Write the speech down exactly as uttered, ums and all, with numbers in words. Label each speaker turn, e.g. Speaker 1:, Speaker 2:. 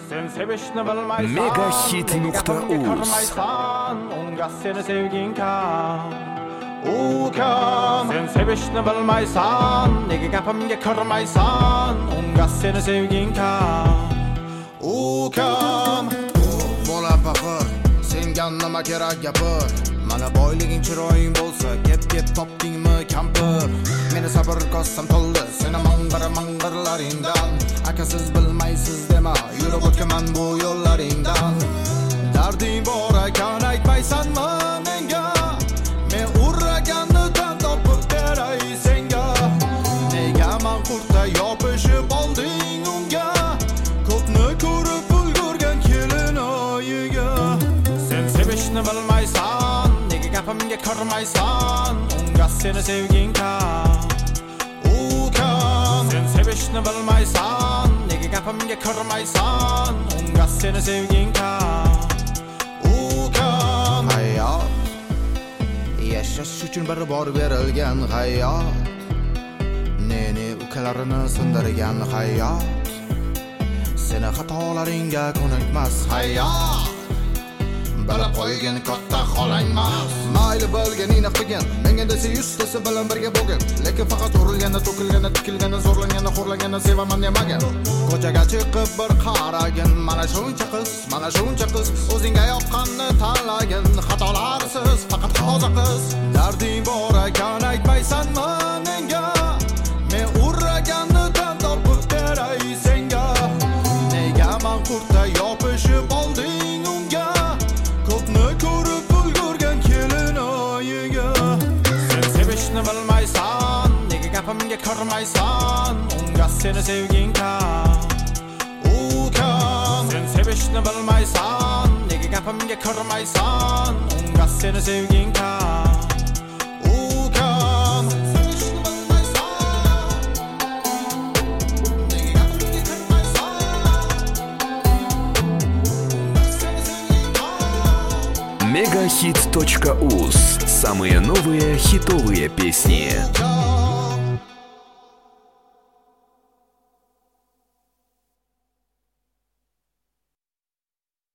Speaker 1: Sen sevishni bilmaysan,
Speaker 2: Megahit nuqta uz.
Speaker 1: Unga seni sevging kam. U kam. Sen sevishni bilmaysan, nega gapimga kirmaysan? Unga seni sevging kam. U kam.
Speaker 3: Bola faqir, senga nima kerak gapir? Mana boyliging chiroying bo'lsa, kep-kep topdingmi kampir? Meni sabr qosam to'ldi, seni mang'ir mang'irlaringdan. Akasiz bilmaysiz dema, yurib o'tkaman bu yo'llaringdan. Darding bor ekan aytmaysanmi menga? Men urraganni tan topib beray senga. Nega men qurta yopishib olding unga? Ko'pni ko'rib ulgurgan kelin oyiga.
Speaker 1: Sen sevishni bilmaysan, nega gapimga kirmaysan? Unga seni sevging kam. U kam. Sen sevishni bilmaysan, nega gapimga kirmaysan? Unga seni sevging kam. U kam.
Speaker 3: Hayot yashash uchun bir bor berilgan hayot. Neni ukalarini sindirgan hayot. Seni xatolaringga ko'nikmas hayot. Bilib qo'ygan katta xolangmas. Mayli bo'lganingni qilgin, menga desa yuztasi bilan birga bo'lgin. Lekin faqat urilganda, to'kilganda, tikilganda, zo'rlanganda, xo'rlanganda sevaman demagan. Ko'chaga chiqib bir qaragin, mana shuncha qiz, mana shuncha qiz, o'zingga yoqqanni tanlagin. Xatolarsiz, faqat toza qiz. Darding bor ekan aytmaysanmi menga? Men urraganni tan topib beray senga. Nega men qurta yopishib olding unga? Ko'pni ko'rib ulgurgan kelin oyiga.
Speaker 1: Sen sevishni bilmaysan, nega gapimga kirmaysan? Unga seni sevging kam.
Speaker 3: U kam.
Speaker 1: Sen sevishni bilmaysan, nega gapimga kirmaysan? Unga seni sevging kam.
Speaker 3: U kam.
Speaker 2: Megahit точка уз. Самые новые хитовые песни.